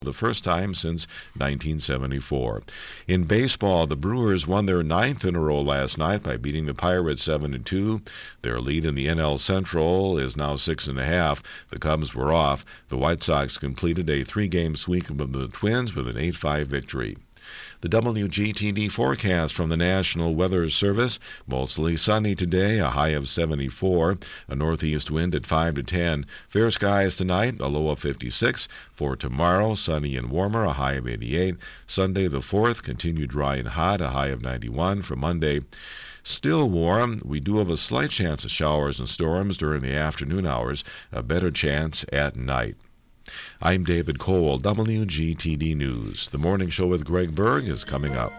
the first time since 1974. In baseball, the Brewers won their 9th in a row last night by beating the Pirates 7-2. Their lead in the NL Central is now 6.5. The Cubs were off. The White Sox completed a 3-game sweep of the Twins with an 8-5 victory. The WGTD forecast from the National Weather Service: mostly sunny today, a high of 74, a northeast wind at 5 to 10. Fair skies tonight, a low of 56. For tomorrow, sunny and warmer, a high of 88. Sunday the 4th, continue dry and hot, a high of 91. For Monday, still warm. We do have a slight chance of showers and storms during the afternoon hours, a better chance at night. I'm David Cole, WGTD News. The Morning Show with Greg Berg is coming up.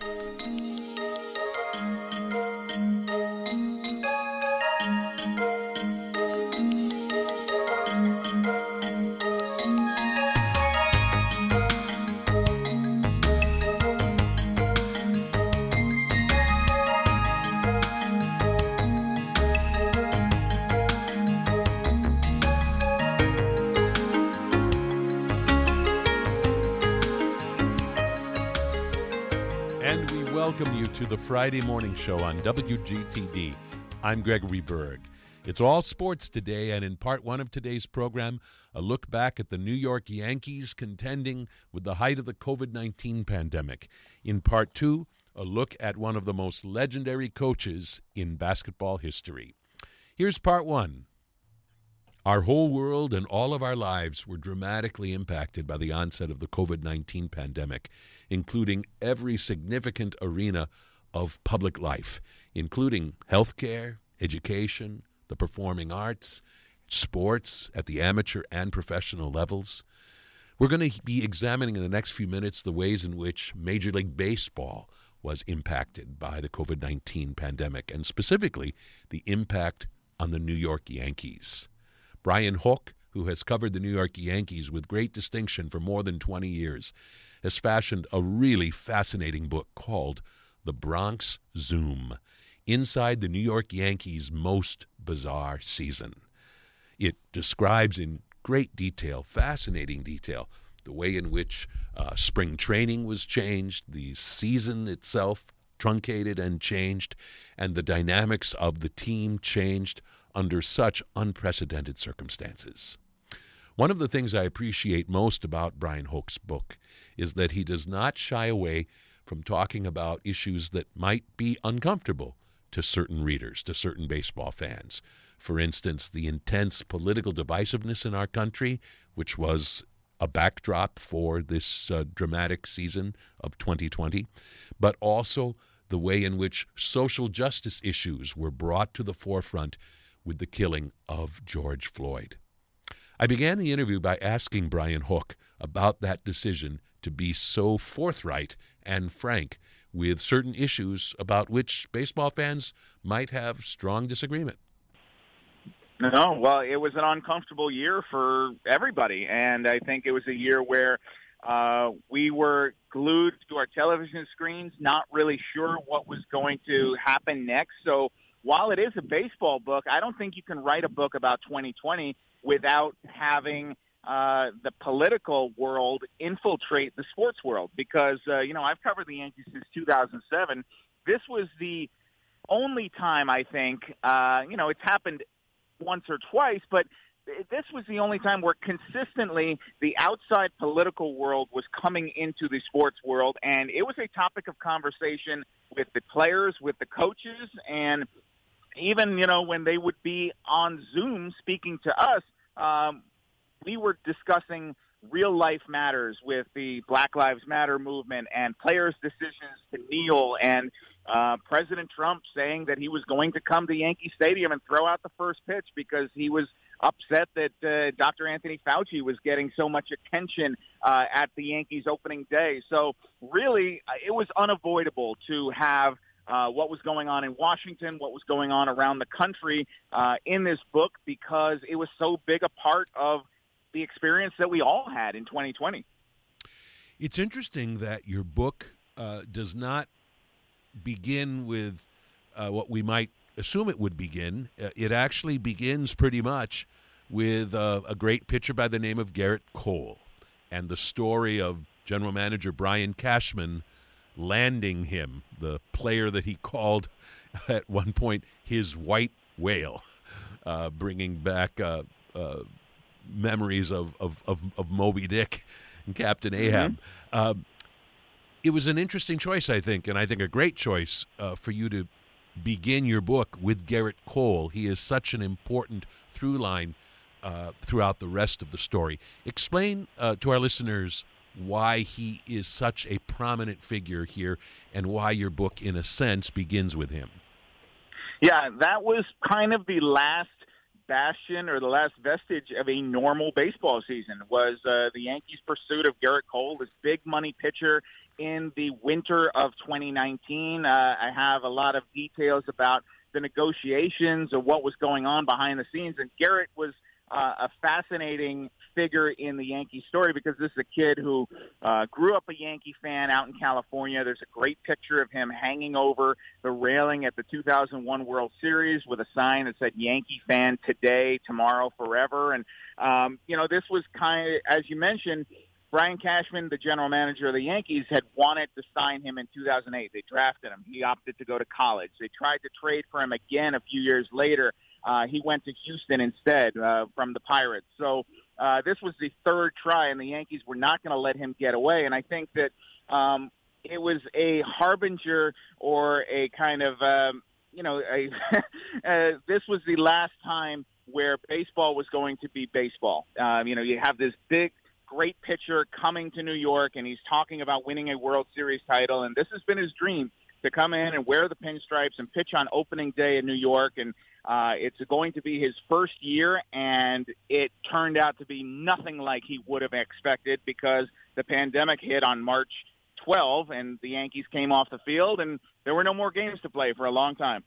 Welcome you to the Friday Morning Show on WGTD. I'm Gregory Berg. It's all sports today, and in part one of today's program, a look back at the New York Yankees contending with the height of the COVID-19 pandemic. In part two, a look at one of the most legendary coaches in basketball history. Here's part one. Our whole world and all of our lives were dramatically impacted by the onset of the COVID-19 pandemic, including every significant arena of public life, including healthcare, education, the performing arts, sports at the amateur and professional levels. We're going to be examining in the next few minutes the ways in which Major League Baseball was impacted by the COVID-19 pandemic, and specifically the impact on the New York Yankees. Brian Hoch, who has covered the New York Yankees with great distinction for more than 20 years, has fashioned a really fascinating book called The Bronx Zoom: Inside the New York Yankees' Most Bizarre Season. It describes in great detail, fascinating detail, the way in which spring training was changed, the season itself truncated and changed, and the dynamics of the team changed under such unprecedented circumstances. One of the things I appreciate most about Brian Hoch's book is that he does not shy away from talking about issues that might be uncomfortable to certain readers, to certain baseball fans. For instance, the intense political divisiveness in our country, which was a backdrop for this dramatic season of 2020, but also the way in which social justice issues were brought to the forefront with the killing of George Floyd. I began the interview by asking Brian Hoch about that decision to be so forthright and frank with certain issues about which baseball fans might have strong disagreement. No, well, it was an uncomfortable year for everybody, and I think it was a year where we were glued to our television screens, not really sure what was going to happen next. So while it is a baseball book, I don't think you can write a book about 2020 without having the political world infiltrate the sports world, because, I've covered the Yankees since 2007. This was the only time, I think, it's happened once or twice, but this was the only time where consistently the outside political world was coming into the sports world, and it was a topic of conversation with the players, with the coaches, and even, when they would be on Zoom speaking to us, we were discussing real-life matters with the Black Lives Matter movement and players' decisions to kneel, and President Trump saying that he was going to come to Yankee Stadium and throw out the first pitch because he was upset that Dr. Anthony Fauci was getting so much attention at the Yankees opening day. So really, it was unavoidable to have what was going on in Washington, what was going on around the country in this book, because it was so big a part of the experience that we all had in 2020. It's interesting that your book does not begin with what we might assume it would begin. It actually begins pretty much with a great pitcher by the name of Gerrit Cole. and the story of general manager Brian Cashman landing him, the player that he called at one point his white whale, bringing back memories of Moby Dick and Captain Ahab. It was an interesting choice, I think, and I think a great choice for you to begin your book with Gerrit Cole. He is such an important through line throughout the rest of the story. Explain to our listeners why he is such a prominent figure here and why your book, in a sense, begins with him. Yeah, that was kind of the last bastion or the last vestige of a normal baseball season, was the Yankees' pursuit of Gerrit Cole, this big money pitcher, in the winter of 2019. I have a lot of details about the negotiations of what was going on behind the scenes, and Gerrit was a fascinating figure in the Yankee story because this is a kid who grew up a Yankee fan out in California. There's a great picture of him hanging over the railing at the 2001 World Series with a sign that said Yankee fan today, tomorrow, forever. And, this was kind of, as you mentioned, Brian Cashman, the general manager of the Yankees, had wanted to sign him in 2008. They drafted him. He opted to go to college. They tried to trade for him again a few years later. He went to Houston instead from the Pirates. So this was the third try, and the Yankees were not going to let him get away. And I think that it was a harbinger or a kind of, this was the last time where baseball was going to be baseball. You have this big, great pitcher coming to New York, and he's talking about winning a World Series title, and this has been his dream, to come in and wear the pinstripes and pitch on opening day in New York. And it's going to be his first year, and it turned out to be nothing like he would have expected because the pandemic hit on March 12, and the Yankees came off the field, and there were no more games to play for a long time.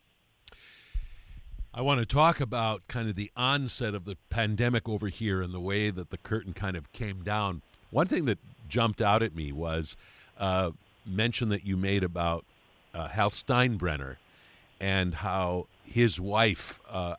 I want to talk about kind of the onset of the pandemic over here and the way that the curtain kind of came down. One thing that jumped out at me was mention that you made about Hal Steinbrenner and how his wife,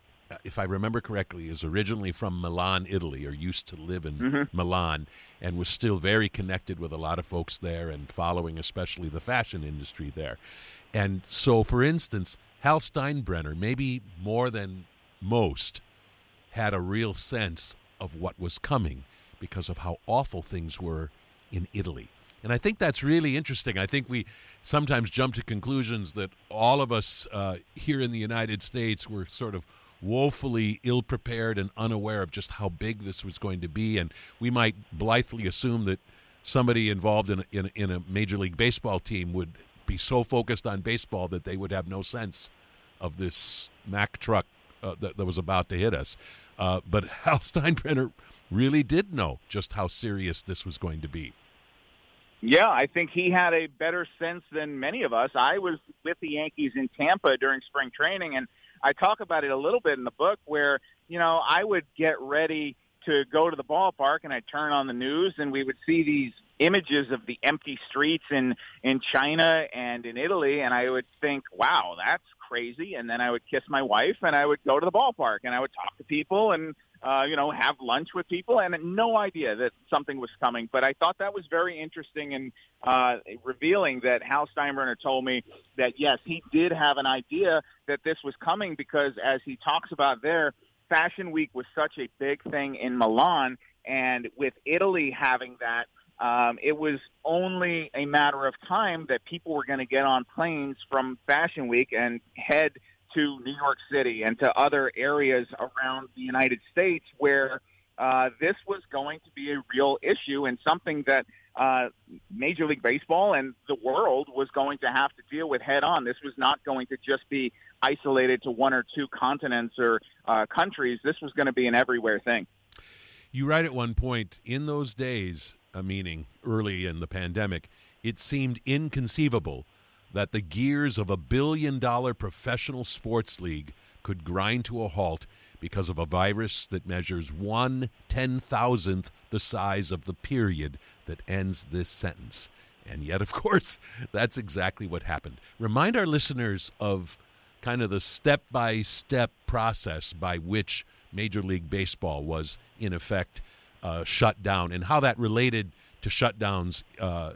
if I remember correctly, is originally from Milan, Italy, or used to live in Milan, and was still very connected with a lot of folks there and following especially the fashion industry there. And so, for instance, Hal Steinbrenner, maybe more than most, had a real sense of what was coming because of how awful things were in Italy. And I think that's really interesting. I think we sometimes jump to conclusions that all of us here in the United States were sort of woefully ill-prepared and unaware of just how big this was going to be. And we might blithely assume that somebody involved in a Major League Baseball team would be so focused on baseball that they would have no sense of this Mack truck that was about to hit us. But Hal Steinbrenner really did know just how serious this was going to be. Yeah, I think he had a better sense than many of us. I was with the Yankees in Tampa during spring training, and I talk about it a little bit in the book where, I would get ready to go to the ballpark, and I'd turn on the news, and we would see these images of the empty streets in China and in Italy, and I would think, wow, that's crazy. And then I would kiss my wife, and I would go to the ballpark, and I would talk to people and have lunch with people, and no idea that something was coming. But I thought that was very interesting and revealing that Hal Steinbrenner told me that, yes, he did have an idea that this was coming because, as he talks about there, Fashion Week was such a big thing in Milan, and with Italy having that, it was only a matter of time that people were going to get on planes from Fashion Week and head to New York City and to other areas around the United States where this was going to be a real issue and something that Major League Baseball and the world was going to have to deal with head on. This was not going to just be isolated to one or two continents or countries. This was going to be an everywhere thing. You write at one point, in those days, meaning early in the pandemic, it seemed inconceivable that the gears of $1 billion professional sports league could grind to a halt because of a virus that measures 1/10,000th the size of the period that ends this sentence. And yet, of course, that's exactly what happened. Remind our listeners of kind of the step-by-step process by which Major League Baseball was, in effect, shut down, and how that related to shutdowns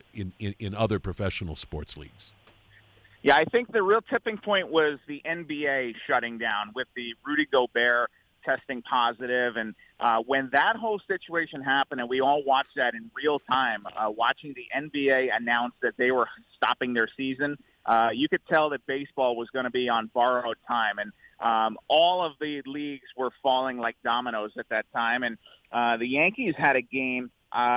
in other professional sports leagues. Yeah, I think the real tipping point was the NBA shutting down with the Rudy Gobert testing positive. And when that whole situation happened, and we all watched that in real time, watching the NBA announce that they were stopping their season, you could tell that baseball was going to be on borrowed time. And all of the leagues were falling like dominoes at that time. And the Yankees had a game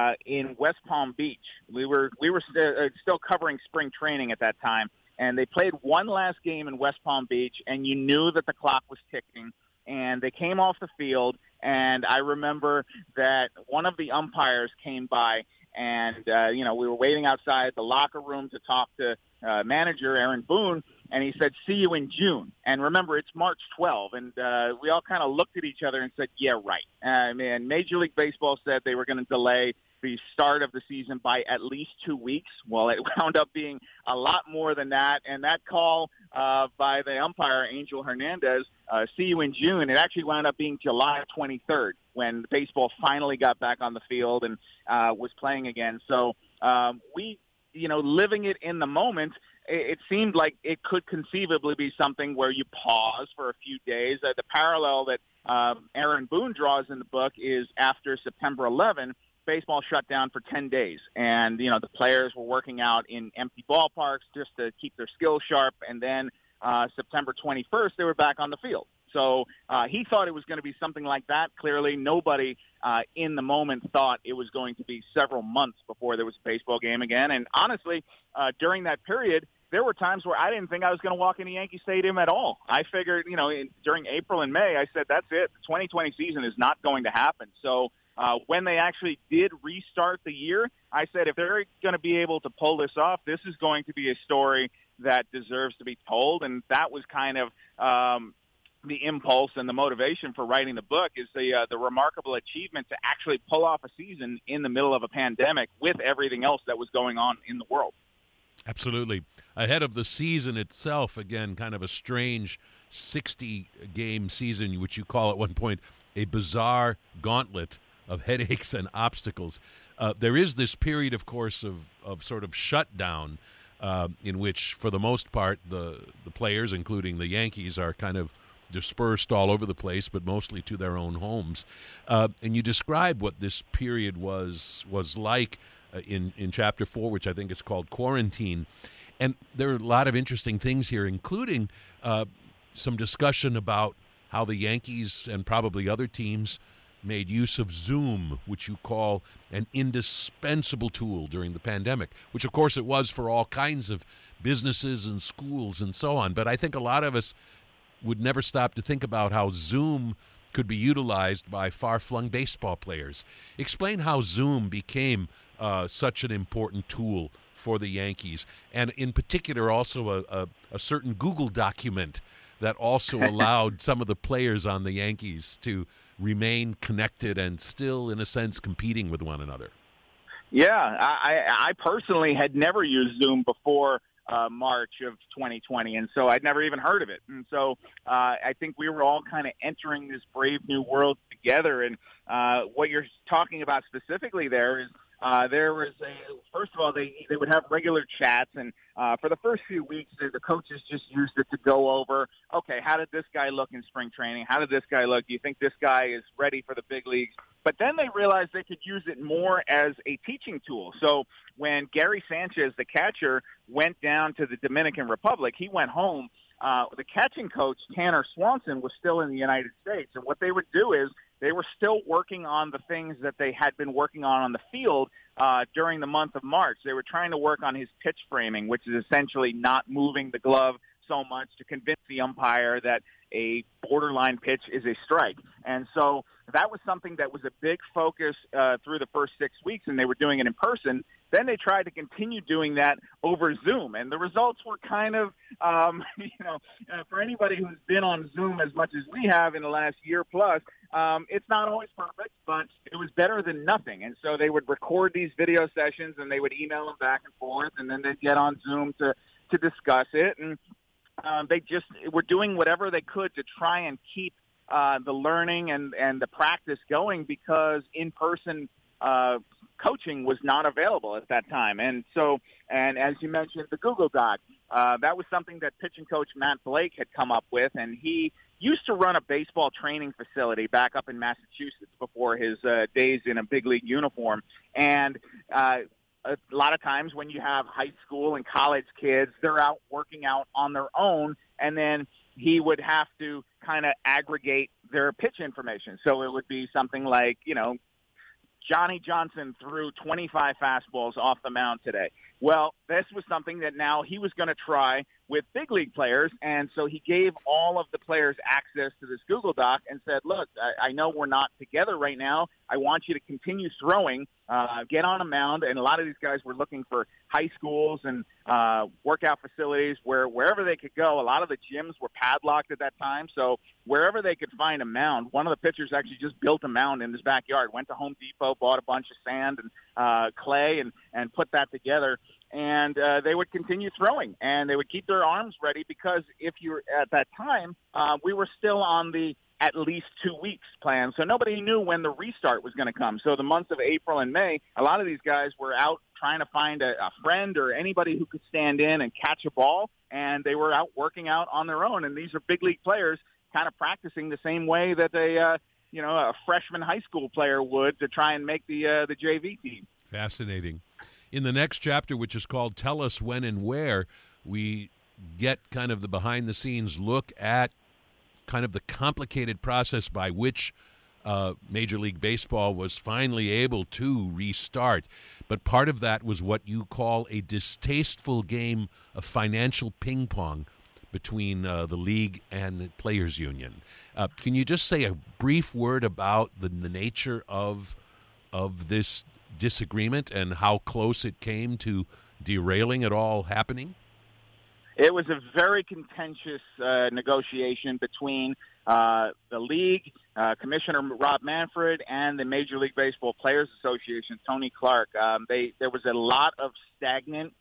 in West Palm Beach. We were still covering spring training at that time. And they played one last game in West Palm Beach, and you knew that the clock was ticking. And they came off the field, and I remember that one of the umpires came by, and, we were waiting outside the locker room to talk to manager Aaron Boone, and he said, "See you in June." And remember, it's March 12, and we all kind of looked at each other and said, yeah, right. And Major League Baseball said they were going to delay the start of the season by at least 2 weeks. Well, it wound up being a lot more than that. And that call by the umpire, Angel Hernandez, "See you in June," it actually wound up being July 23rd when baseball finally got back on the field and was playing again. So we, living it in the moment, it seemed like it could conceivably be something where you pause for a few days. The parallel that Aaron Boone draws in the book is after September 11, baseball shut down for 10 days. And, the players were working out in empty ballparks just to keep their skills sharp. And then September 21st, they were back on the field. So he thought it was going to be something like that. Clearly, nobody in the moment thought it was going to be several months before there was a baseball game again. And honestly, during that period, there were times where I didn't think I was going to walk into Yankee Stadium at all. I figured, during April and May, I said, that's it. The 2020 season is not going to happen. So when they actually did restart the year, I said, if they're going to be able to pull this off, this is going to be a story that deserves to be told. And that was kind of the impulse and the motivation for writing the book, is the remarkable achievement to actually pull off a season in the middle of a pandemic with everything else that was going on in the world. Absolutely. Ahead of the season itself, again, kind of a strange 60-game season, which you call at one point a bizarre gauntlet of headaches and obstacles. There is this period, of course, of sort of shutdown in which, for the most part, the players, including the Yankees, are kind of dispersed all over the place, but mostly to their own homes. And you describe what this period was like in Chapter 4, which I think is called Quarantine. And there are a lot of interesting things here, including some discussion about how the Yankees and probably other teams made use of Zoom, which you call an indispensable tool during the pandemic, which of course it was for all kinds of businesses and schools and so on. But I think a lot of us would never stop to think about how Zoom could be utilized by far-flung baseball players. Explain how Zoom became such an important tool for the Yankees, and in particular also a certain Google document that also allowed some of the players on the Yankees to remain connected and still, in a sense, competing with one another. Yeah, I personally had never used Zoom before March of 2020, and so I'd never even heard of it. And so I think we were all kind of entering this brave new world together. And what you're talking about specifically there is there was first of all, they would have regular chats, and for the first few weeks, the coaches just used it to go over, okay, how did this guy look in spring training? How did this guy look? Do you think this guy is ready for the big leagues? But then they realized they could use it more as a teaching tool. So when Gary Sanchez, the catcher, went down to the Dominican Republic, he went home. The catching coach, Tanner Swanson, was still in the United States. And what they would do is they were still working on the things that they had been working on the field during the month of March. They were trying to work on his pitch framing, which is essentially not moving the glove so much to convince the umpire that a borderline pitch is a strike. And so that was something that was a big focus through the first 6 weeks, and they were doing it in person. Then they tried to continue doing that over Zoom, and the results were kind of, for anybody who's been on Zoom as much as we have in the last year plus, it's not always perfect, but it was better than nothing. And so they would record these video sessions, and they would email them back and forth, and then they'd get on Zoom to discuss it. And they just were doing whatever they could to try and keep the learning and the practice going because in-person coaching was not available at that time. And as you mentioned, the Google Doc, that was something that pitching coach Matt Blake had come up with, and he used to run a baseball training facility back up in Massachusetts before his days in a big league uniform. And a lot of times when you have high school and college kids, they're out working out on their own, and then he would have to kind of aggregate their pitch information. So it would be something like, Johnny Johnson threw 25 fastballs off the mound today. Well, this was something that now he was going to try with big league players, and so he gave all of the players access to this Google Doc and said, look, I know we're not together right now. I want you to continue throwing, get on a mound, and a lot of these guys were looking for high schools and workout facilities wherever they could go. A lot of the gyms were padlocked at that time, so wherever they could find a mound, one of the pitchers actually just built a mound in his backyard, went to Home Depot, bought a bunch of sand and clay and put that together. And they would continue throwing, and they would keep their arms ready because if you're at that time, we were still on the at least 2 weeks plan. So nobody knew when the restart was going to come. So the months of April and May, a lot of these guys were out trying to find a friend or anybody who could stand in and catch a ball, and they were out working out on their own. And these are big league players kind of practicing the same way that a freshman high school player would to try and make the JV team. Fascinating. In the next chapter, which is called Tell Us When and Where, we get kind of the behind-the-scenes look at kind of the complicated process by which Major League Baseball was finally able to restart. But part of that was what you call a distasteful game of financial ping-pong between the league and the players' union. Can you just say a brief word about the nature of this disagreement and how close it came to derailing it all happening? It was a very contentious negotiation between the league, Commissioner Rob Manfred, and the Major League Baseball Players Association, Tony Clark. There was a lot of stagnant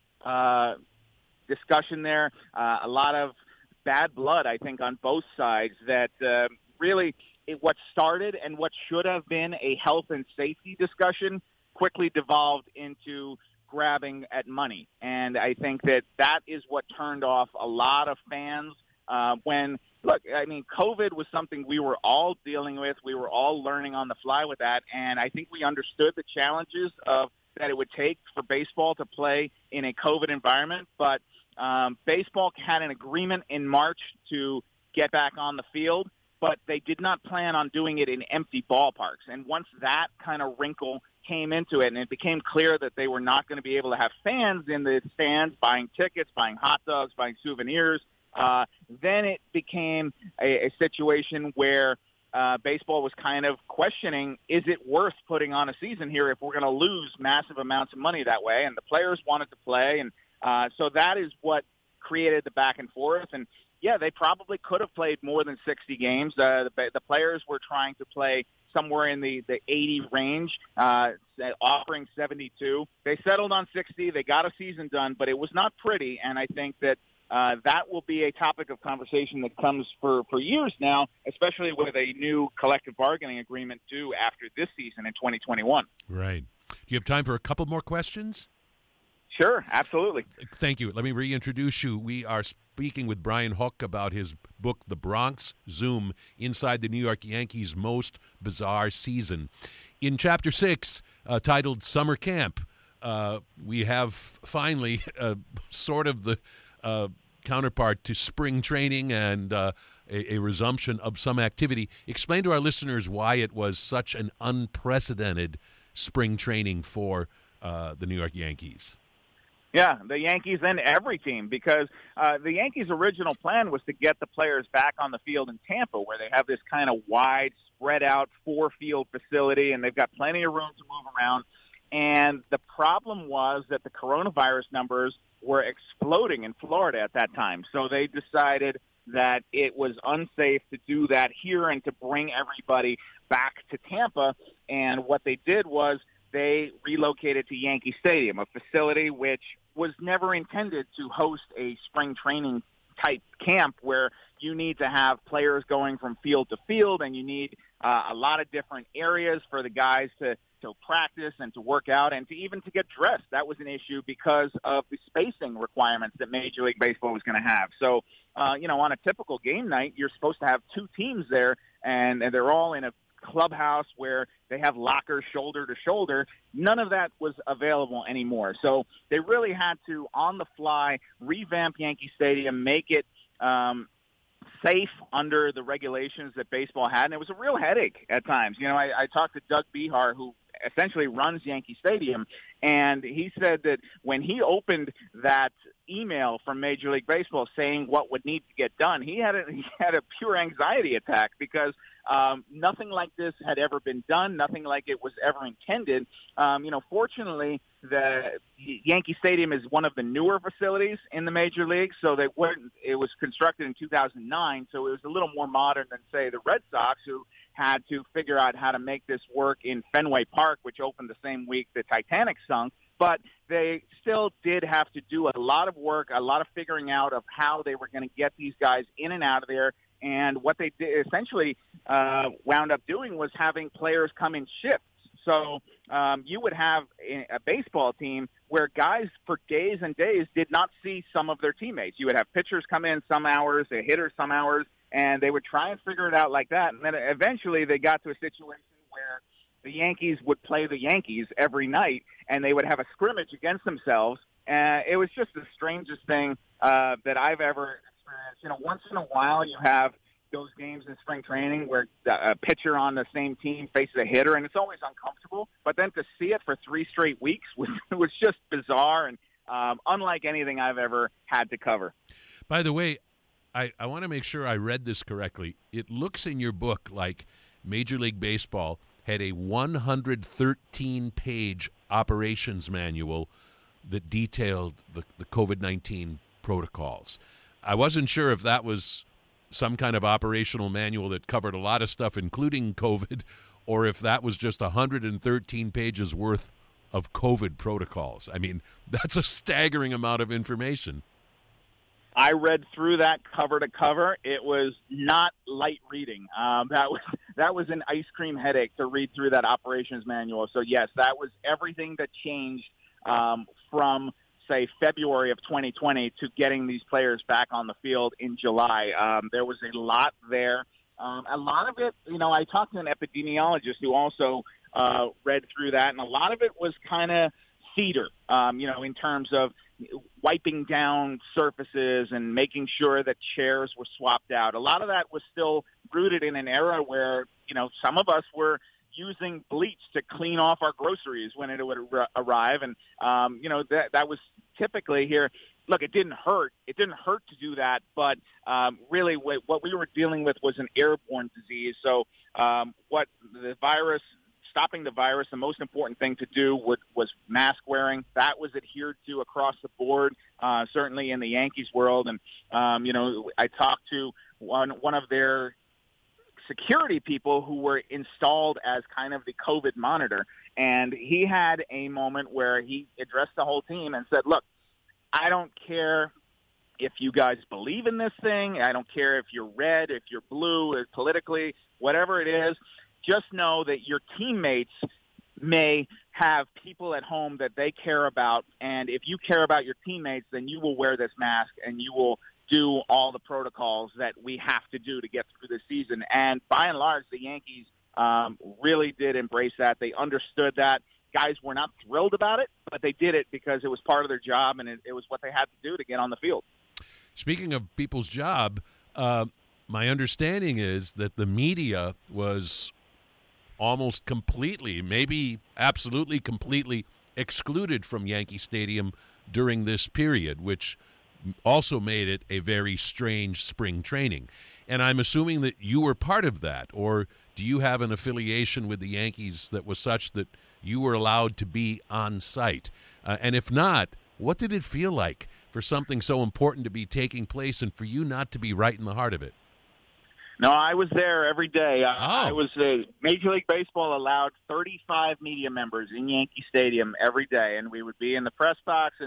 discussion there, a lot of bad blood, I think, on both sides that really what started and what should have been a health and safety discussion quickly devolved into grabbing at money. And I think that is what turned off a lot of fans COVID was something we were all dealing with. We were all learning on the fly with that. And I think we understood the challenges that it would take for baseball to play in a COVID environment. But baseball had an agreement in March to get back on the field, but they did not plan on doing it in empty ballparks. And once that kind of wrinkle came into it and it became clear that they were not going to be able to have fans in the stands buying tickets, buying hot dogs, buying souvenirs, then it became a situation where baseball was kind of questioning, is it worth putting on a season here if we're going to lose massive amounts of money that way? And the players wanted to play. And so that is what created the back and forth. And, yeah, they probably could have played more than 60 games. The players were trying to play somewhere in the 80 range, offering 72. They settled on 60. They got a season done, but it was not pretty. And I think that that will be a topic of conversation that comes for years now, especially with a new collective bargaining agreement due after this season in 2021. Right. Do you have time for a couple more questions? Sure, absolutely. Thank you. Let me reintroduce you. We are speaking with Brian Hook about his book, The Bronx Zoom, Inside the New York Yankees' Most Bizarre Season. In Chapter 6, titled Summer Camp, we have finally sort of the counterpart to spring training and a resumption of some activity. Explain to our listeners why it was such an unprecedented spring training for the New York Yankees. Yeah, the Yankees and every team, because the Yankees' original plan was to get the players back on the field in Tampa, where they have this kind of wide, spread-out, four-field facility, and they've got plenty of room to move around. And the problem was that the coronavirus numbers were exploding in Florida at that time. So they decided that it was unsafe to do that here and to bring everybody back to Tampa. And what they did was they relocated to Yankee Stadium, a facility which was never intended to host a spring training type camp where you need to have players going from field to field, and you need a lot of different areas for the guys to practice and to work out and to get dressed. That was an issue because of the spacing requirements that Major League Baseball was going to have. So, on a typical game night, you're supposed to have two teams there, and they're all in a clubhouse where they have lockers shoulder to shoulder. None of that was available anymore. So they really had to, on the fly, revamp Yankee Stadium, make it safe under the regulations that baseball had, and it was a real headache at times. I talked to Doug Behar, who essentially runs Yankee Stadium, and he said that when he opened that email from Major League Baseball saying what would need to get done, he had a pure anxiety attack because nothing like this had ever been done, nothing like it was ever intended. Fortunately, the Yankee Stadium is one of the newer facilities in the Major League, so it was constructed in 2009, so it was a little more modern than, say, the Red Sox, who had to figure out how to make this work in Fenway Park, which opened the same week the Titanic sunk. But they still did have to do a lot of work, a lot of figuring out of how they were going to get these guys in and out of there. And what they did, essentially wound up doing was having players come in shifts. So you would have a baseball team where guys for days and days did not see some of their teammates. You would have pitchers come in some hours, a hitter some hours, and they would try and figure it out like that. And then eventually they got to a situation where the Yankees would play the Yankees every night, and they would have a scrimmage against themselves. It was just the strangest thing that I've ever experienced. Once in a while you have those games in spring training where a pitcher on the same team faces a hitter, and it's always uncomfortable. But then to see it for 3 straight weeks was just bizarre and unlike anything I've ever had to cover. By the way, I want to make sure I read this correctly. It looks in your book like Major League Baseball had a 113-page operations manual that detailed the COVID-19 protocols. I wasn't sure if that was some kind of operational manual that covered a lot of stuff, including COVID, or if that was just 113 pages worth of COVID protocols. I mean, that's a staggering amount of information. I read through that cover to cover. It was not light reading. That was an ice cream headache to read through that operations manual. So yes, that was everything that changed from, say, February of 2020 to getting these players back on the field in July. There was a lot there. A lot of it, I talked to an epidemiologist who also read through that, and a lot of it was kind of cedar, in terms of wiping down surfaces and making sure that chairs were swapped out. A lot of that was still rooted in an era where, some of us were using bleach to clean off our groceries when it would arrive. And, that was typically here. Look, it didn't hurt. It didn't hurt to do that. But really what we were dealing with was an airborne disease. So stopping the virus, the most important thing to do was mask wearing. That was adhered to across the board, certainly in the Yankees world. And, I talked to one of their security people who were installed as kind of the COVID monitor. And he had a moment where he addressed the whole team and said, look, I don't care if you guys believe in this thing. I don't care if you're red, if you're blue, politically, whatever it is. Just know that your teammates may have people at home that they care about, and if you care about your teammates, then you will wear this mask and you will do all the protocols that we have to do to get through the season. And by and large, the Yankees really did embrace that. They understood that. Guys were not thrilled about it, but they did it because it was part of their job, and it was what they had to do to get on the field. Speaking of people's job, my understanding is that the media was almost completely, maybe absolutely completely excluded from Yankee Stadium during this period, which also made it a very strange spring training. And I'm assuming that you were part of that, or do you have an affiliation with the Yankees that was such that you were allowed to be on site? And if not, what did it feel like for something so important to be taking place and for you not to be right in the heart of it? No, I was there every day. Major League Baseball allowed 35 media members in Yankee Stadium every day, and we would be in the press box. And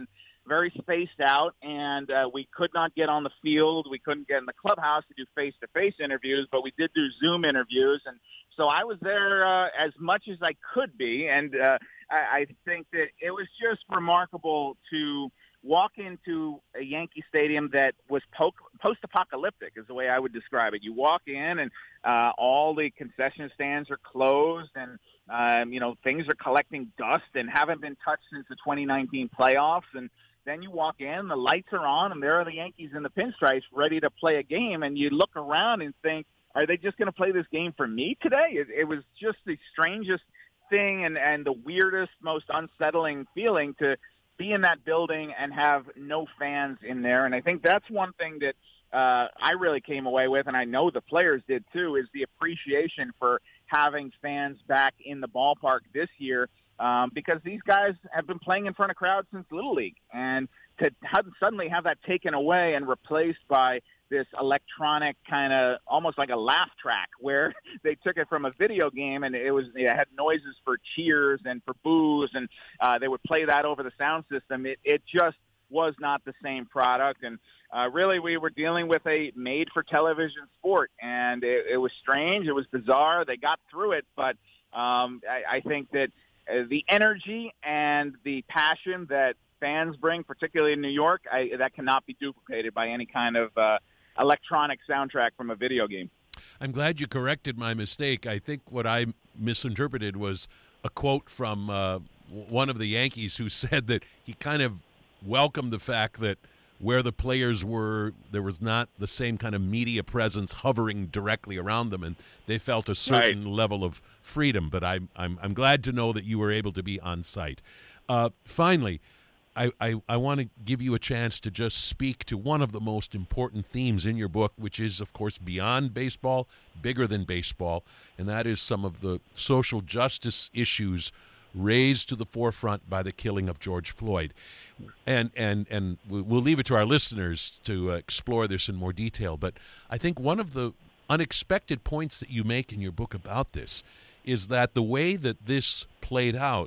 very spaced out, and we could not get on the field. We couldn't get in the clubhouse to do face-to-face interviews, but we did do Zoom interviews. And so I was there as much as I could be, and I think that it was just remarkable to walk into a Yankee Stadium that was post-apocalyptic is the way I would describe it. You walk in and all the concession stands are closed and, things are collecting dust and haven't been touched since the 2019 playoffs. And then you walk in, the lights are on, and there are the Yankees in the pinstripes ready to play a game. And you look around and think, are they just going to play this game for me today? It was just the strangest thing and the weirdest, most unsettling feeling to be in that building and have no fans in there. And I think that's one thing that I really came away with, and I know the players did too, is the appreciation for having fans back in the ballpark this year, because these guys have been playing in front of crowds since Little League. And to suddenly have that taken away and replaced by this electronic kind of almost like a laugh track where they took it from a video game and it had noises for cheers and for boos, and they would play that over the sound system. It just was not the same product. And really we were dealing with a made-for-television sport, and it was strange. It was bizarre. They got through it, but I think that the energy and the passion that fans bring, particularly in New York, that cannot be duplicated by any kind of electronic soundtrack from a video game. I'm glad you corrected my mistake. I think what I misinterpreted was a quote from one of the Yankees who said that he kind of welcomed the fact that where the players were, there was not the same kind of media presence hovering directly around them, and they felt a certain level of freedom. But I'm glad to know that you were able to be on site. Finally, I want to give you a chance to just speak to one of the most important themes in your book, which is, of course, beyond baseball, bigger than baseball, and that is some of the social justice issues raised to the forefront by the killing of George Floyd. And we'll leave it to our listeners to explore this in more detail, but I think one of the unexpected points that you make in your book about this is that the way that this played out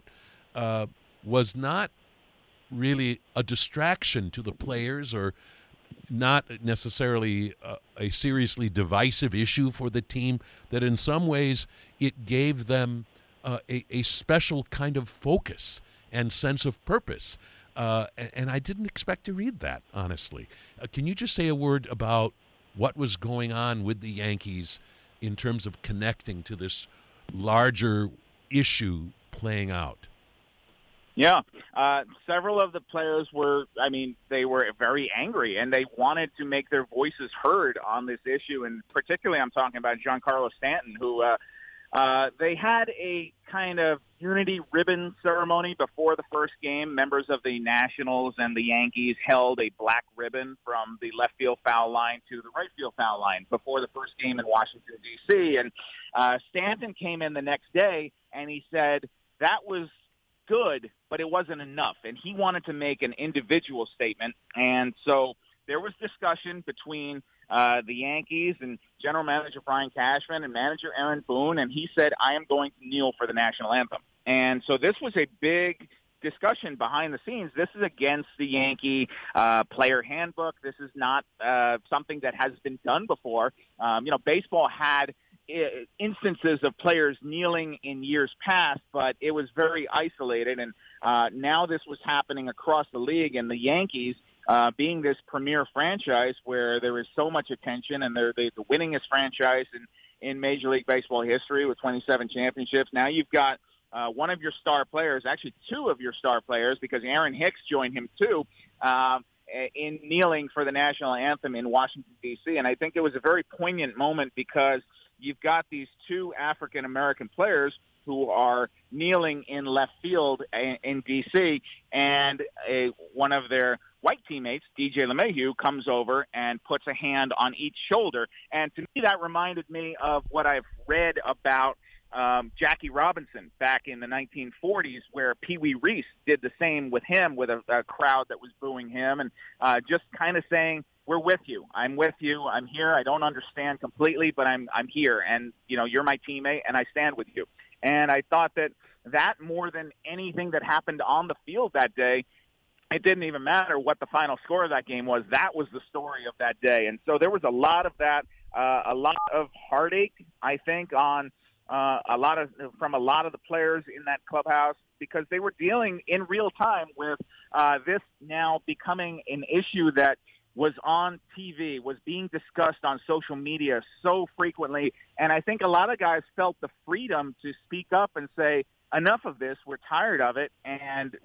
was not really a distraction to the players, or not necessarily a seriously divisive issue for the team, that in some ways it gave them a special kind of focus and sense of purpose. And I didn't expect to read that, honestly. Can you just say a word about what was going on with the Yankees in terms of connecting to this larger issue playing out? Yeah. Several of the players they were very angry, and they wanted to make their voices heard on this issue. And particularly I'm talking about Giancarlo Stanton, who they had a kind of unity ribbon ceremony before the first game. Members of the Nationals and the Yankees held a black ribbon from the left field foul line to the right field foul line before the first game in Washington, D.C. And Stanton came in the next day, and he said that was good, but it wasn't enough. And he wanted to make an individual statement. And so there was discussion between the Yankees and General Manager Brian Cashman and Manager Aaron Boone, and he said, I am going to kneel for the national anthem. And so this was a big discussion behind the scenes. This is against the Yankee player handbook. This is not something that has been done before. Baseball had instances of players kneeling in years past, but it was very isolated. And now this was happening across the league, and the Yankees, being this premier franchise where there is so much attention, and they're the winningest franchise in Major League Baseball history with 27 championships. Now you've got one of your star players, actually two of your star players, because Aaron Hicks joined him too, in kneeling for the national anthem in Washington, D.C. And I think it was a very poignant moment because you've got these two African-American players who are kneeling in left field in D.C., and one of their white teammates, DJ LeMahieu, comes over and puts a hand on each shoulder. And to me, that reminded me of what I've read about Jackie Robinson back in the 1940s, where Pee Wee Reese did the same with him, with a crowd that was booing him, and just kind of saying, we're with you. I'm with you. I'm here. I don't understand completely, but I'm here. And, you're my teammate, and I stand with you. And I thought that more than anything that happened on the field that day it didn't even matter what the final score of that game was. That was the story of that day. And so there was a lot of that, a lot of heartache, I think, on from a lot of the players in that clubhouse, because they were dealing in real time with this now becoming an issue that was on TV, was being discussed on social media so frequently. And I think a lot of guys felt the freedom to speak up and say, enough of this, we're tired of it, and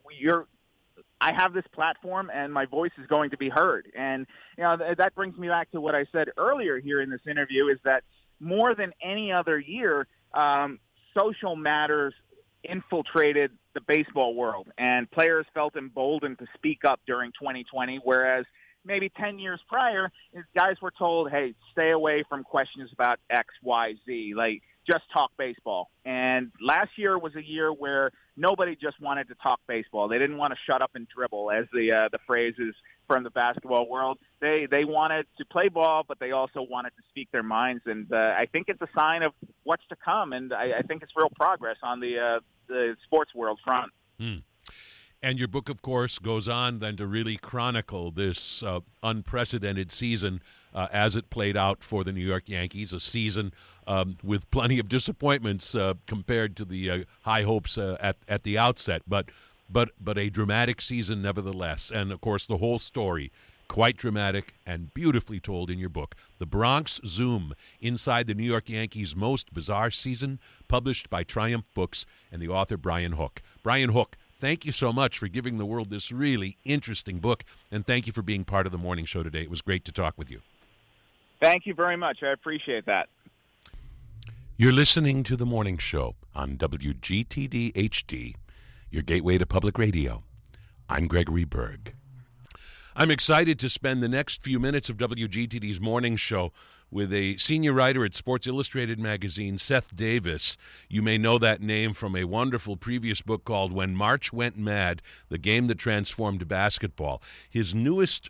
I have this platform, and my voice is going to be heard. And, that brings me back to what I said earlier here in this interview, is that more than any other year, social matters infiltrated the baseball world, and players felt emboldened to speak up during 2020, whereas maybe 10 years prior, guys were told, hey, stay away from questions about X, Y, Z, like just talk baseball. And last year was a year where nobody just wanted to talk baseball. They didn't want to shut up and dribble, as the phrase is from the basketball world. They wanted to play ball, but they also wanted to speak their minds. And I think it's a sign of what's to come. And I think it's real progress on the sports world front. And your book, of course, goes on then to really chronicle this unprecedented season as it played out for the New York Yankees, a season with plenty of disappointments compared to the high hopes at the outset, but a dramatic season nevertheless. And, of course, the whole story, quite dramatic and beautifully told in your book. The Bronx Zoom, Inside the New York Yankees' Most Bizarre Season, published by Triumph Books and the author Brian Hook. Brian Hook, thank you so much for giving the world this really interesting book, and thank you for being part of the morning show today. It was great to talk with you. Thank you very much. I appreciate that. You're listening to the morning show on WGTD HD, your gateway to public radio. I'm Gregory Berg. I'm excited to spend the next few minutes of WGTD's morning show with a senior writer at Sports Illustrated magazine, Seth Davis. You may know that name from a wonderful previous book called When March Went Mad, The Game That Transformed Basketball. His newest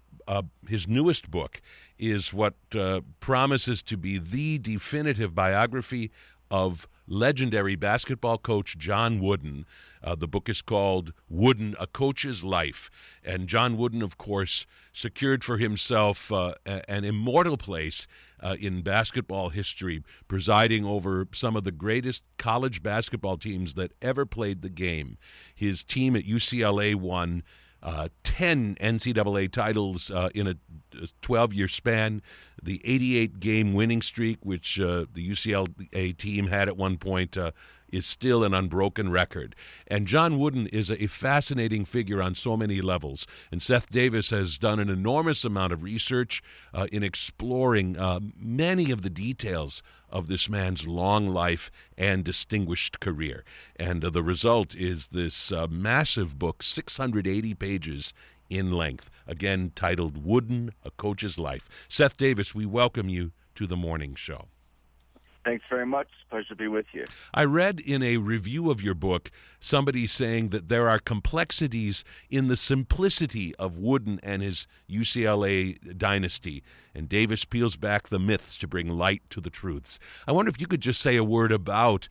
book is what promises to be the definitive biography of legendary basketball coach John Wooden. The book is called Wooden, A Coach's Life. And John Wooden, of course, secured for himself an immortal place in basketball history, presiding over some of the greatest college basketball teams that ever played the game. His team at UCLA won 10 NCAA titles in a 12-year span. The 88-game winning streak, which the UCLA team had at one point, is still an unbroken record. And John Wooden is a fascinating figure on so many levels. And Seth Davis has done an enormous amount of research in exploring many of the details of this man's long life and distinguished career. And the result is this massive book, 680 pages in length, again titled Wooden, A Coach's Life. Seth Davis, we welcome you to the morning show. Thanks very much. It's a pleasure to be with you. I read in a review of your book somebody saying that there are complexities in the simplicity of Wooden and his UCLA dynasty, and Davis peels back the myths to bring light to the truths. I wonder if you could just say a word about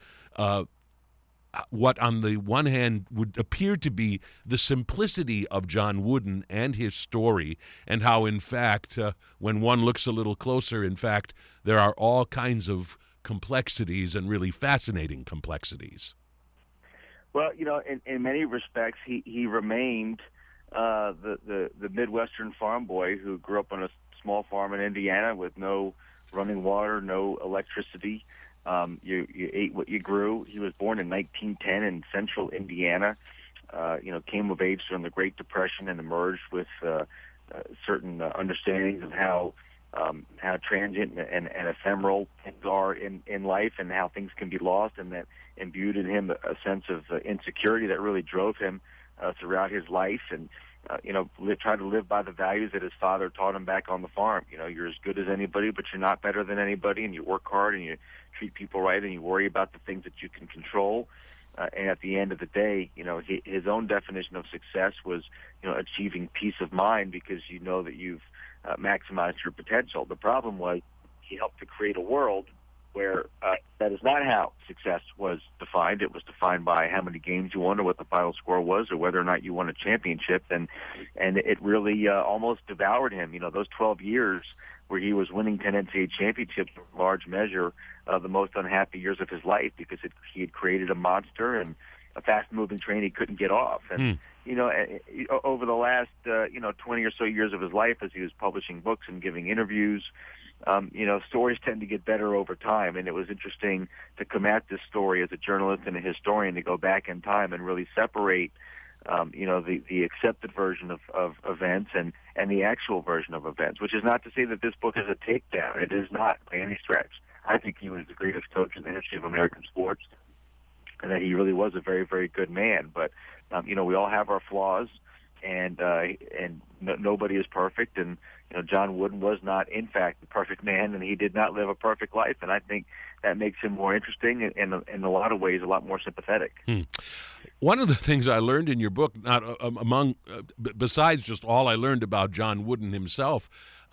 what on the one hand would appear to be the simplicity of John Wooden and his story, and how, in fact, when one looks a little closer, in fact, there are all kinds of complexities and really fascinating complexities. Well, in many respects, he remained the Midwestern farm boy who grew up on a small farm in Indiana with no running water, no electricity. You ate what you grew. He was born in 1910 in central Indiana. Came of age during the Great Depression and emerged with certain understandings of how transient and ephemeral things are in life, and how things can be lost, and that imbued in him a sense of insecurity that really drove him throughout his life. And tried to live by the values that his father taught him back on the farm. You're as good as anybody, but you're not better than anybody, and you work hard and you treat people right, and you worry about the things that you can control. And at the end of the day, his own definition of success was, achieving peace of mind, because you know that you've maximized your potential. The problem was he helped to create a world where that is not how success was defined. It was defined by how many games you won or what the final score was or whether or not you won a championship. And it really almost devoured him. Those 12 years where he was winning 10 NCAA championships in large measure, the most unhappy years of his life because he had created a monster and a fast-moving train he couldn't get off. And, over the last, 20 or so years of his life as he was publishing books and giving interviews, stories tend to get better over time. And it was interesting to come at this story as a journalist and a historian to go back in time and really separate, the accepted version of events and the actual version of events, which is not to say that this book is a takedown. It is not by any stretch. I think he was the greatest coach in the history of American sports, and that he really was a very, very good man. But, we all have our flaws, and nobody is perfect. And, John Wooden was not, in fact, the perfect man, and he did not live a perfect life. And I think that makes him more interesting and in a lot of ways, a lot more sympathetic. One of the things I learned in your book, not besides just all I learned about John Wooden himself,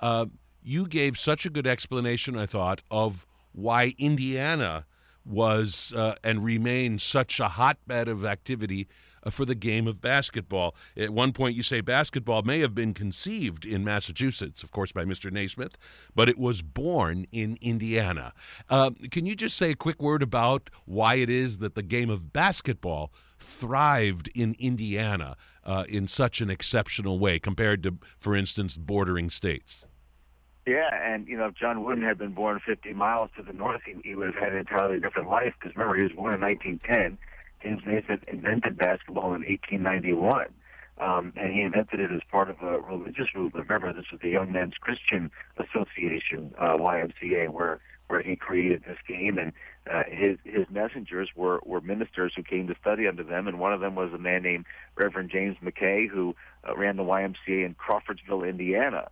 you gave such a good explanation, I thought, of why Indiana was and remains such a hotbed of activity for the game of basketball. At one point you say basketball may have been conceived in Massachusetts, of course, by Mr. Naismith, but it was born in Indiana. Can you just say a quick word about why it is that the game of basketball thrived in Indiana in such an exceptional way compared to, for instance, bordering states? Yeah, and, if John Wooden had been born 50 miles to the north, he would have had an entirely different life, because remember, he was born in 1910. James Naismith invented basketball in 1891, and he invented it as part of a religious movement. Remember, this was the Young Men's Christian Association, YMCA, where he created this game, and his messengers were ministers who came to study under them, and one of them was a man named Reverend James McKay, who ran the YMCA in Crawfordsville, Indiana.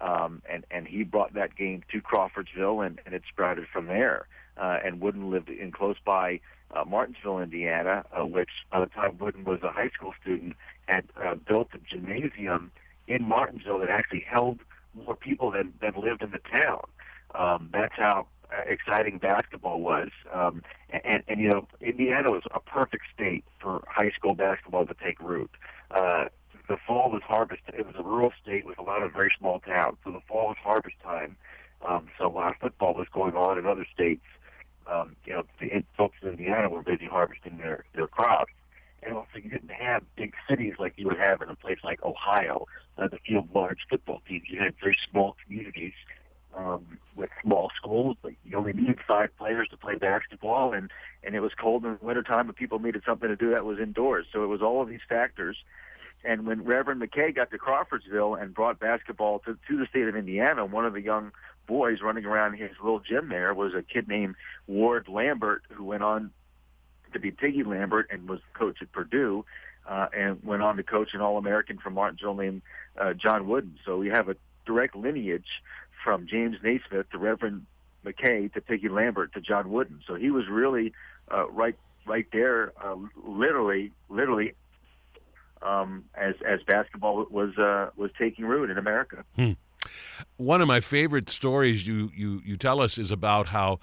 And he brought that game to Crawfordsville, and it sprouted from there. And Wooden lived in close by Martinsville, Indiana, which by the time Wooden was a high school student had built a gymnasium in Martinsville that actually held more people than lived in the town. That's how exciting basketball was. And Indiana was a perfect state for high school basketball to take root. The fall was harvest. It was a rural state with a lot of very small towns. So the fall was harvest time. So while football was going on in other states, the folks in Indiana were busy harvesting their crops. And also you didn't have big cities like you would have in a place like Ohio that field large football teams. You had very small communities with small schools. But you only needed 5 players to play basketball, and it was cold in the wintertime, but people needed something to do that was indoors. So it was all of these factors. And when Reverend McKay got to Crawfordsville and brought basketball to the state of Indiana, one of the young boys running around his little gym there was a kid named Ward Lambert, who went on to be Piggy Lambert and was coach at Purdue, and went on to coach an All-American from Martinsville named John Wooden. So we have a direct lineage from James Naismith to Reverend McKay to Piggy Lambert to John Wooden. So he was really right there, literally. As basketball was taking root in America. One of my favorite stories you tell us is about how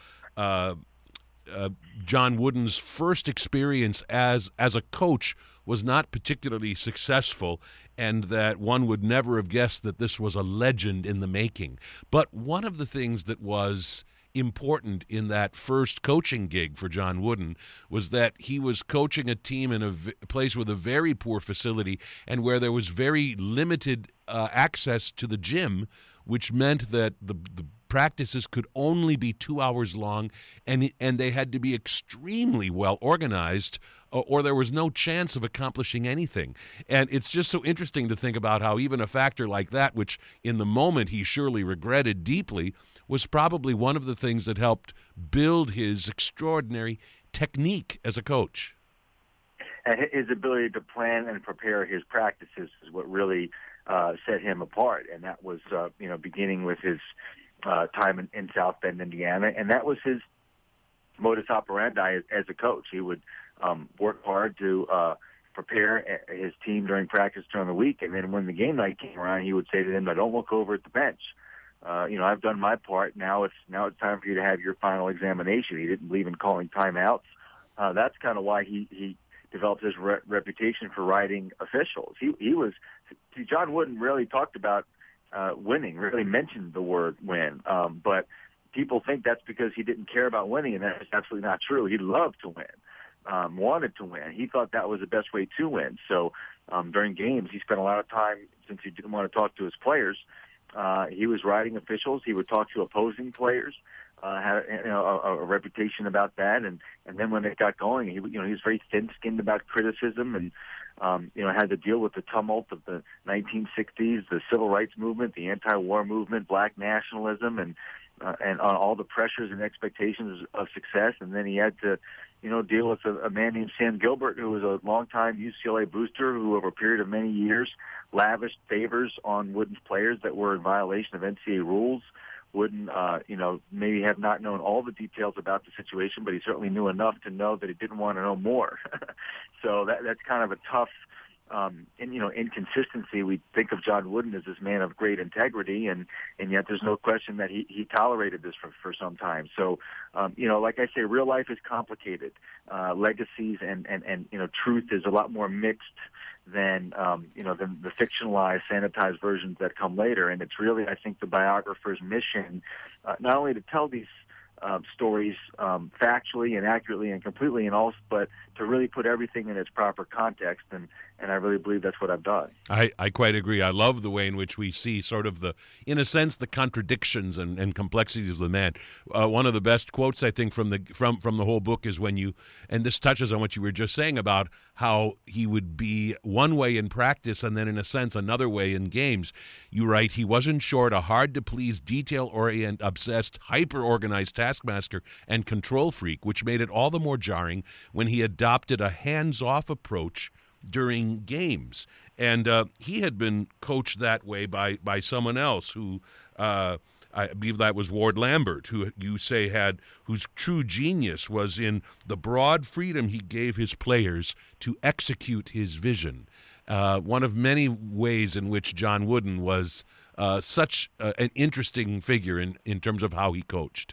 John Wooden's first experience as a coach was not particularly successful, and that one would never have guessed that this was a legend in the making. But one of the things that was important in that first coaching gig for John Wooden was that he was coaching a team in a place with a very poor facility and where there was very limited access to the gym, which meant that the practices could only be 2 hours long, and they had to be extremely well organized, or there was no chance of accomplishing anything. And it's just so interesting to think about how even a factor like that, which in the moment he surely regretted deeply, was probably one of the things that helped build his extraordinary technique as a coach. And his ability to plan and prepare his practices is what really set him apart. And that was, beginning with his time in South Bend, Indiana. And that was his modus operandi as a coach. He would work hard to prepare his team during practice during the week. And then when the game night came around, he would say to them, "Now don't look over at the bench. I've done my part. Now it's time for you to have your final examination. He didn't believe in calling timeouts. That's kind of why he developed his reputation for riding officials. John Wooden rarely talked about winning, rarely mentioned the word win. But people think that's because he didn't care about winning, and that's absolutely not true. He loved to win, wanted to win. He thought that was the best way to win. So during games, he spent a lot of time, since he didn't want to talk to his players, he was riding officials. He would talk to opposing players. Had a reputation about that, and then when it got going, he was very thin-skinned about criticism, and had to deal with the tumult of the 1960s, the civil rights movement, the anti-war movement, black nationalism, and all the pressures and expectations of success. And then he had to deal with a man named Sam Gilbert, who was a longtime UCLA booster, who over a period of many years lavished favors on Wooden's players that were in violation of NCAA rules. Wooden, maybe have not known all the details about the situation, but he certainly knew enough to know that he didn't want to know more. So that's kind of a tough, inconsistency. We think of John Wooden as this man of great integrity, and yet there's no question that he tolerated this for some time. So, like I say, real life is complicated. Legacies and truth is a lot more mixed than the fictionalized, sanitized versions that come later. And it's really, I think, the biographer's mission, not only to tell these stories factually and accurately and completely, but to really put everything in its proper context. And I really believe that's what I've done. I quite agree. I love the way in which we see sort of in a sense, the contradictions and complexities of the man. One of the best quotes, I think, from the whole book is when and this touches on what you were just saying about how he would be one way in practice and then, in a sense, another way in games. You write, he wasn't short a hard-to-please, detail-oriented, obsessed, hyper-organized taskmaster and control freak, which made it all the more jarring when he adopted a hands-off approach during games. And he had been coached that way by someone else who, I believe that was Ward Lambert, who you say whose true genius was in the broad freedom he gave his players to execute his vision. One of many ways in which John Wooden was such an interesting figure in terms of how he coached.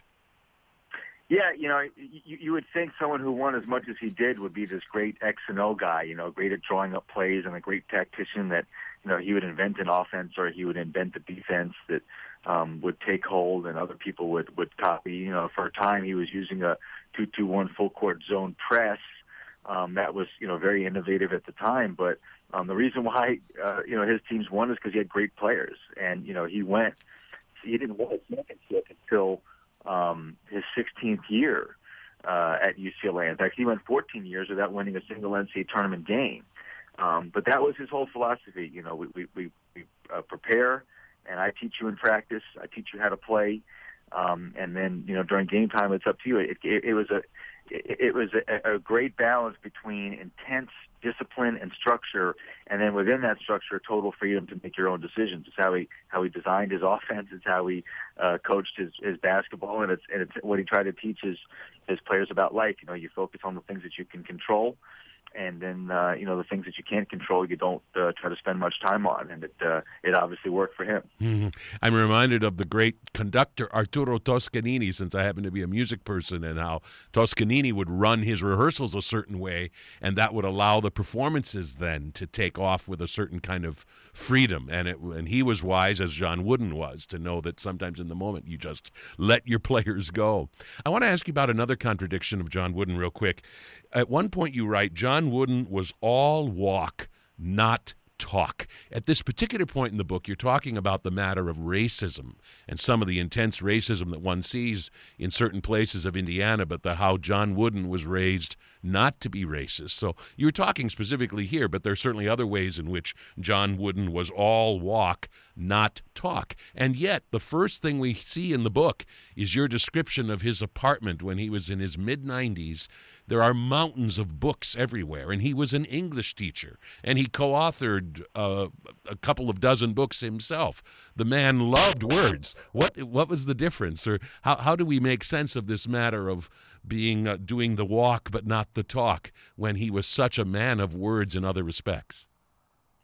Yeah, you would think someone who won as much as he did would be this great X and O guy, great at drawing up plays and a great tactician that, he would invent an offense or he would invent a defense that would take hold and other people would copy. For a time he was using a 2-2-1 full court zone press. That was, very innovative at the time. But the reason why, his teams won is because he had great players. And, he didn't win a championship until his 16th year at UCLA. In fact, he went 14 years without winning a single NCAA tournament game. But that was his whole philosophy. We prepare, and I teach you in practice. I teach you how to play, and then during game time, it's up to you. It was a great balance between intense discipline and structure, and then within that structure, total freedom to make your own decisions. It's how he designed his offense. It's how he coached his basketball, and it's what he tried to teach his players about life. You focus on the things that you can control, and then the things that you can't control, you don't try to spend much time on, and it obviously worked for him. Mm-hmm. I'm reminded of the great conductor Arturo Toscanini, since I happen to be a music person, and how Toscanini would run his rehearsals a certain way, and that would allow the performances then to take off with a certain kind of freedom. And he was wise, as John Wooden was, to know that sometimes in the moment you just let your players go. I want to ask you about another contradiction of John Wooden real quick. At one point you write, John Wooden was all walk, not talk. At this particular point in the book, you're talking about the matter of racism and some of the intense racism that one sees in certain places of Indiana, but how John Wooden was raised not to be racist. So you're talking specifically here, but there are certainly other ways in which John Wooden was all walk, not talk. And yet, the first thing we see in the book is your description of his apartment when he was in his mid-90s. There are mountains of books everywhere, and he was an English teacher, and he co-authored a couple of dozen books himself. The man loved words. What was the difference, or how do we make sense of this matter of being doing the walk but not the talk when he was such a man of words in other respects?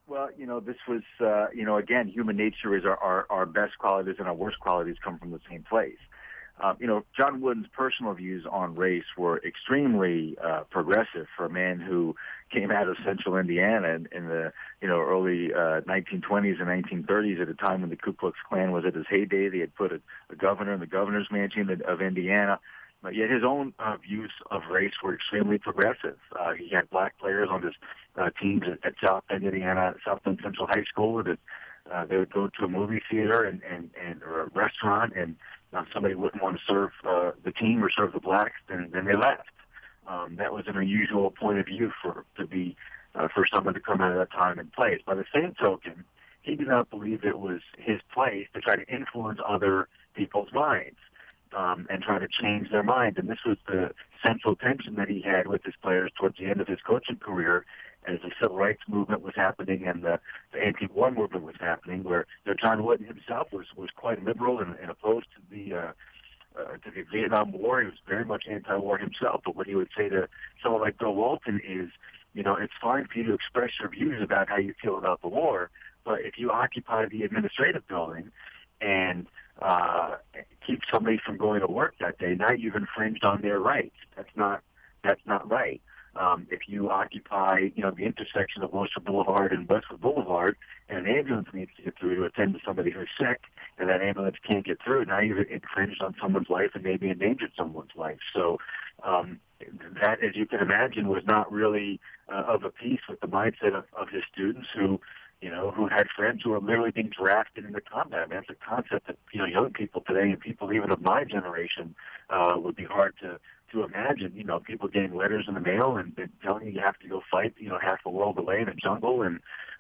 Well, this was, again, human nature is our best qualities and our worst qualities come from the same place. John Wooden's personal views on race were extremely progressive for a man who came out of central Indiana in the early 1920s and 1930s, at a time when the Ku Klux Klan was at its heyday. They had put a governor in the governor's mansion of Indiana. But yet his own views of race were extremely progressive. He had black players on his teams at South Bend, Indiana, South Bend Central High School. That they would go to a movie theater or a restaurant, and somebody wouldn't want to serve the team or serve the blacks, then they left. That was an unusual point of view for someone to come out of that time and place. By the same token, he did not believe it was his place to try to influence other people's minds. And try to change their mind. And this was the central tension that he had with his players towards the end of his coaching career, as the civil rights movement was happening and the anti-war movement was happening, where John Wooden himself was quite liberal and opposed to the Vietnam War. He was very much anti-war himself. But what he would say to someone like Bill Walton is, it's fine for you to express your views about how you feel about the war, but if you occupy the administrative building and keep somebody from going to work that day, now you've infringed on their rights. That's not right. If you occupy, the intersection of Wilshire Boulevard and Westwood Boulevard, and an ambulance needs to get through to attend to somebody who's sick, and that ambulance can't get through, now you've infringed on someone's life and maybe endangered someone's life. So that, as you can imagine, was not really of a piece with the mindset of his students who had friends who were literally being drafted into combat. That's a concept that, young people today and people even of my generation would be hard to imagine. People getting letters in the mail and telling you have to go fight, half the world away in a jungle. And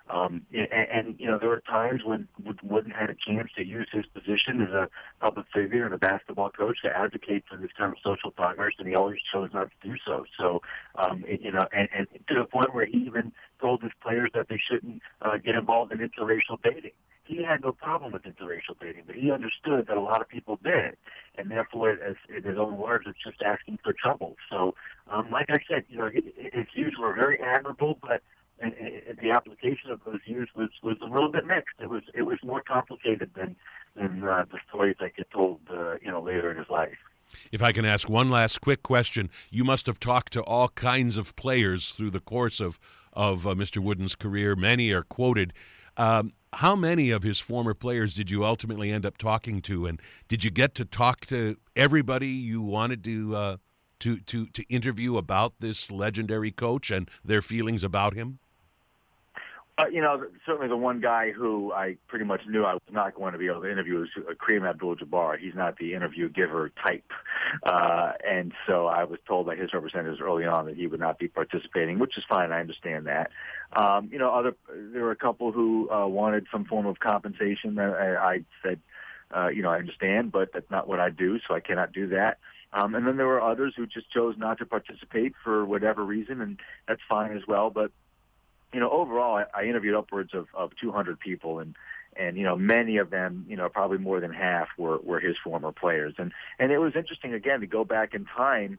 there were times when Wooden had a chance to use his position as a public figure and a basketball coach to advocate for this kind of social progress, and he always chose not to do so. So, and to the point where he even told his players that they shouldn't get involved in interracial dating. He had no problem with interracial dating, but he understood that a lot of people did, and therefore, as in his own words, it's just asking for trouble. So, like I said, his views were very admirable, but the application of those views was a little bit mixed. It was more complicated than the stories that get told, later in his life. If I can ask one last quick question, you must have talked to all kinds of players through the course of Mr. Wooden's career. Many are quoted. How many of his former players did you ultimately end up talking to, and did you get to talk to everybody you wanted to interview about this legendary coach and their feelings about him? Certainly the one guy who I pretty much knew I was not going to be able to interview was Kareem Abdul-Jabbar. He's not the interview giver type. And so I was told by his representatives early on that he would not be participating, which is fine. I understand that. There were a couple who wanted some form of compensation. I said, I understand, but that's not what I do, so I cannot do that. And then there were others who just chose not to participate for whatever reason, and that's fine as well. But overall, I interviewed upwards of 200 people, and many of them, probably more than half were his former players. And it was interesting, again, to go back in time.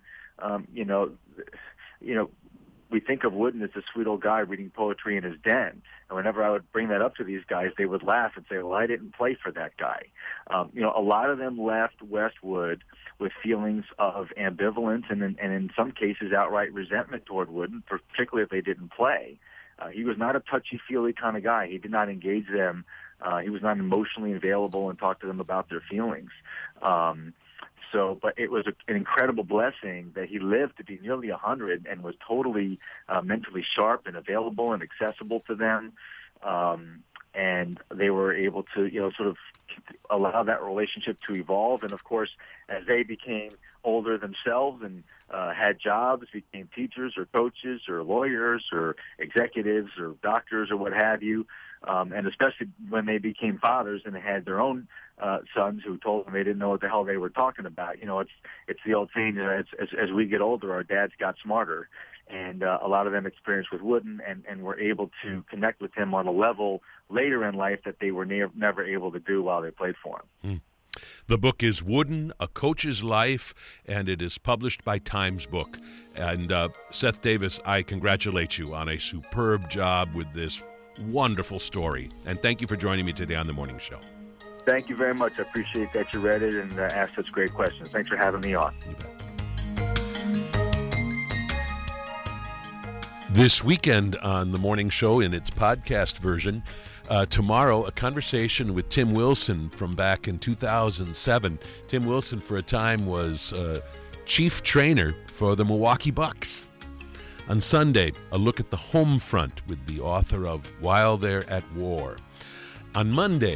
We think of Wooden as this sweet old guy reading poetry in his den. And whenever I would bring that up to these guys, they would laugh and say, well, I didn't play for that guy. A lot of them left Westwood with feelings of ambivalence and in some cases outright resentment toward Wooden, particularly if they didn't play. He was not a touchy-feely kind of guy. He did not engage them. He was not emotionally available and talk to them about their feelings. But it was an incredible blessing that he lived to be nearly 100 and was totally mentally sharp and available and accessible to them. And they were able to, sort of allow that relationship to evolve. And, of course, as they became older themselves and had jobs, became teachers or coaches or lawyers or executives or doctors or what have you, and especially when they became fathers and they had their own sons who told them they didn't know what the hell they were talking about. It's the old saying, as we get older, our dads got smarter. And a lot of them experienced with Wooden and were able to connect with him on a level later in life that they were never able to do while they played for him. The book is Wooden, A Coach's Life, and it is published by Times Book. And Seth Davis, I congratulate you on a superb job with this wonderful story. And thank you for joining me today on The Morning Show. Thank you very much. I appreciate that you read it and asked such great questions. Thanks for having me on. You bet. This weekend on The Morning Show in its podcast version, tomorrow, a conversation with Tim Wilson from back in 2007. Tim Wilson, for a time, was chief trainer for the Milwaukee Bucks. On Sunday, a look at the home front with the author of While They're at War. On Monday,